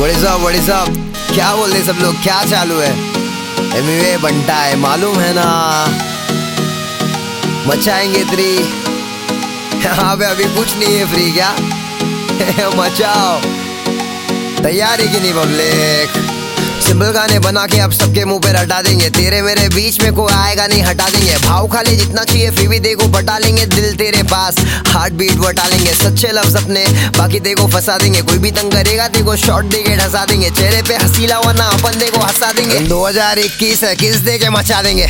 What is up? क्या बोल रहे सब लोग, क्या चालू है? एमिवे बंटा है, मालूम है ना, मचाएंगे थ्री। हाँ बे, अभी कुछ नहीं है फ्री क्या? मचाओ, तैयार है कि नहीं पब्लिक? सिंपल गाने बना के अब सबके मुंह पे रटा देंगे, तेरे मेरे बीच में कोई आएगा नहीं, हटा देंगे। भाव खाली जितना चाहिए फ्री भी देखो, बटा लेंगे दिल तेरे पास, हार्ट बीट बटा लेंगे। सच्चे लफ्ज अपने बाकी देखो फंसा देंगे, कोई भी तंग करेगा देखो शॉट देके ढसा देंगे। चेहरे पे हंसी लावाना अपन देखो हंसा देंगे। 2021 है, किस दे के मचा देंगे।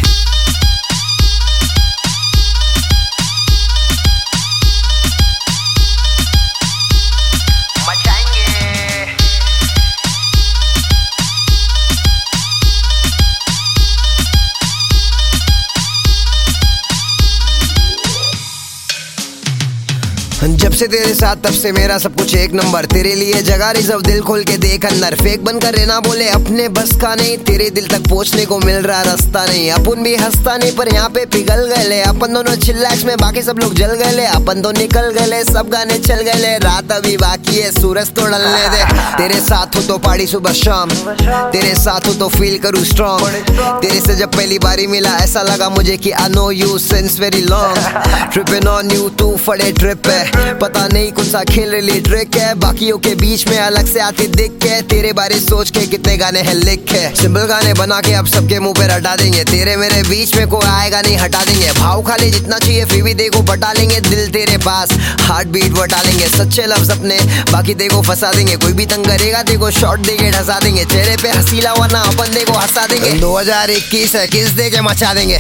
जब से तेरे साथ तब से मेरा सब कुछ एक नंबर, तेरे लिए जगह रिजर्व, दिल खोल के देख अंदर। फेक बनकर रहना बोले अपने बस का नहीं, तेरे दिल तक पहुंचने को मिल रहा रास्ता नहीं। अपन भी हंसता नहीं पर यहाँ पे पिघल गए, अपन दोनों चिल्लैक्स में बाकी सब लोग जल गए। अपन तो निकल गए, सब गाने चल गए, रात अभी बाकी है, सूरज तो ढलने दे। तेरे साथ हो तो पार्टी सुबह शाम, तेरे साथ हो तो फील करूँ स्ट्रॉन्ग। तेरे से जब पहली बारी मिला ऐसा लगा मुझे कि I know you since very long. Tripping on you, तू फड़े ट्रिप पे, पता नहीं कौन सा खेल रही ट्रिक है। बाकियों के बीच में अलग से आती दिख के, तेरे बारे सोच के कितने गाने हैं लिख के। सिंपल गाने बना के अब सबके मुंह पे रटा देंगे, तेरे मेरे बीच में कोई आएगा नहीं, हटा देंगे। भाव खाली जितना चाहिए फ्री भी देखो, बटा लेंगे दिल तेरे पास, हार्ट बीट बटा लेंगे। सच्चे लफ्ज अपने बाकी देखो फंसा देंगे, कोई भी तंग करेगा देखो शॉट देके ढसा देंगे। चेहरे पे हंसी लावाना अपन देखो हंसा देंगे। 2021 है, किस दे के मचा देंगे।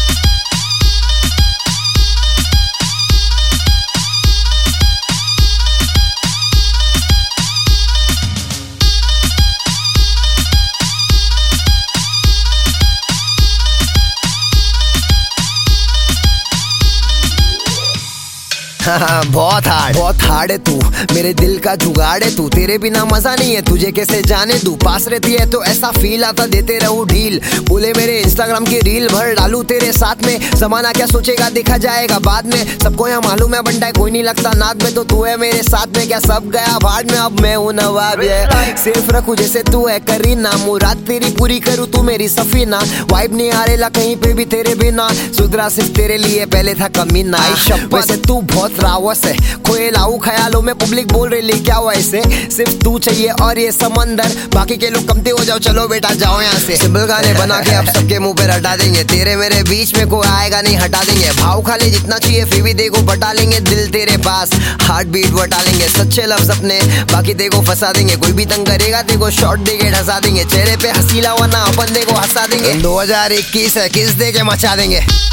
बहुत हार्ड है तू, मेरे दिल का जुगाड़ है तू, तेरे बिना मजा नहीं है, तुझे कैसे जाने दूं। पास रहती है तो ऐसा फील आता, देते रहूं ढील। बोले मेरे इंस्टाग्राम की रील भर डालू तेरे साथ में, जमाना क्या सोचेगा देखा जाएगा बाद में। सबको यहाँ मालूम है बंटा है, कोई नहीं लगता नाद में, तो तू है मेरे साथ में, क्या सब गया भाड़ में, अब मैं हूँ नवाब। सेफ रखू जैसे तू है करीना, मुराद तेरी पूरी करूँ तू मेरी सफीना। वाइब नहीं आ रेला कहीं पे भी तेरे बिना, सुधरा सिर्फ तेरे लिए पहले था कमीना। वैसे तू बहुत रावस है, खोए लाऊ ख्यालों में, पब्लिक बोल रही क्या हुआ इसे, सिर्फ तू चाहिए और ये समंदर, बाकी के लोग कमते हो जाओ, चलो बेटा जाओ यहाँ से। सिंपल गाने बना के अब सबके मुंह पे रटा देंगे, तेरे मेरे बीच में कोई आएगा नहीं, हटा देंगे। भाव खाली जितना चाहिए फ्री भी देखो, बटा लेंगे दिल तेरे पास, हार्ट बीट बटा लेंगे। सच्चे लफ्ज अपने बाकी देखो फंसा देंगे, कोई भी तंग करेगा देखो शॉट देके ढसा देंगे। चेहरे पे हंसी लावाना अपन देखो हंसा देंगे। 2021 है, किस दे के मचा देंगे।